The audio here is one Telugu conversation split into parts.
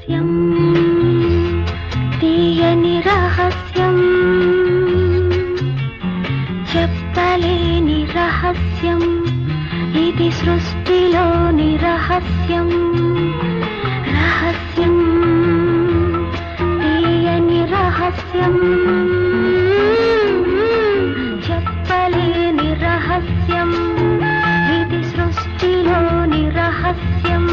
రహస్యం తీయని రహస్యం చెప్పలేని రహస్యం ఇది సృష్టిలోని రహస్యం రహస్యం తీయని రహస్యం చెప్పలేని రహస్యం ఇది సృష్టిలోని రహస్యం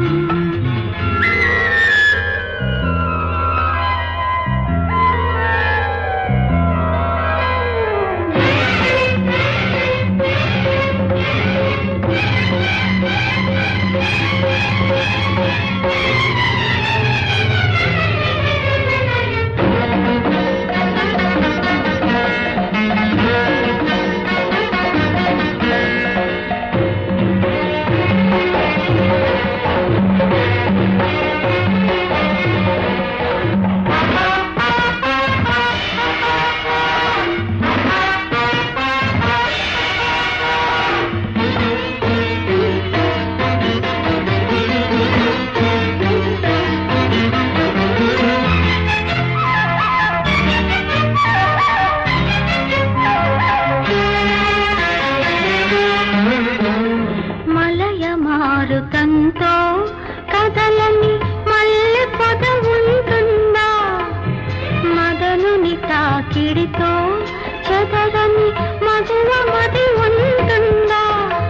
మారుతంతో కదలని మల్లె పొద ఉంటుందా మదనుని తాకిడితో చెదరని మగువ మది ఉంటుందా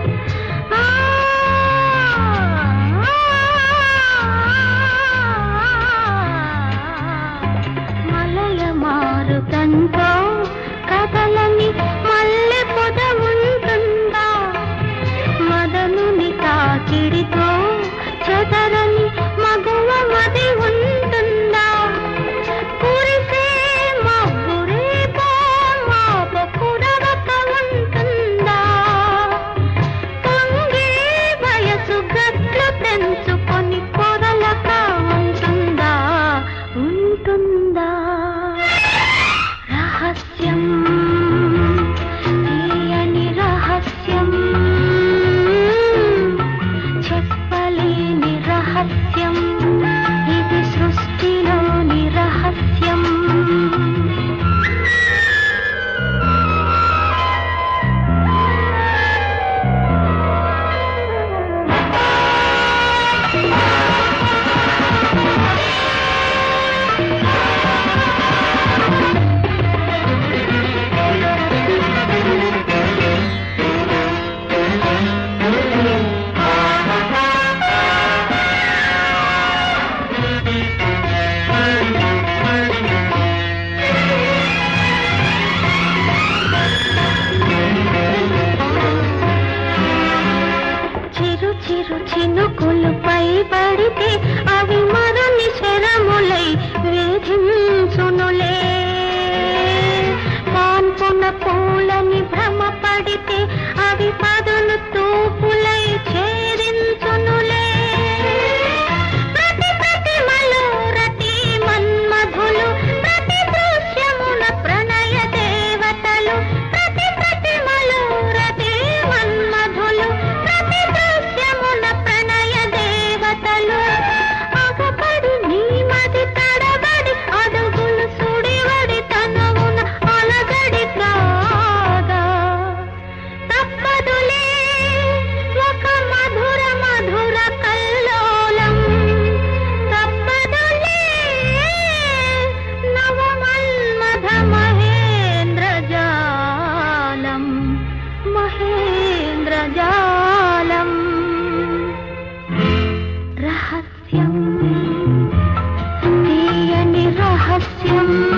మలయ మారుతంతో కదలని మల్లె పొద ఉంటుందా మదనుని తాకిడితో చెదరని మగువ మది ఉంటుందా కురిసే మబ్బురేపో మాప కురవక ఉంటుందా పొంగే వయసు గట్లు తెంచుకొని పొరలక ఉంటుందా ఉంటుందా రహస్యం తీయని రహస్యం చెప్పలేని రహస్యం ఇది సృష్టిలోని రహస్యం చిరు చినుకులపై పడితే అవి మరుని శరములై వేధించునులే పాన్పున పూలని భ్రమ పడితే అవి పదును తూపులై ఛేదించునులే ప్రతి ప్రతిమలు రతి మన్మధులు ప్రతి దృశ్యమున ప్రణయ దేవతలు ప్రతి ప్రతిమలు రతి మన్మధులు ప్రతి ప్రణయ దేవతలు అగపడి నీ మది తడబడి అడుగులు సుడివడి తనవున అలగడి కాగా తప్పదులే ఒక మధుర మధుర కల్లోలం తప్పదులే నవమన్మథ మహేంద్ర జాలం మహేంద్ర జాలం రహస్యం తీయని రహస్యం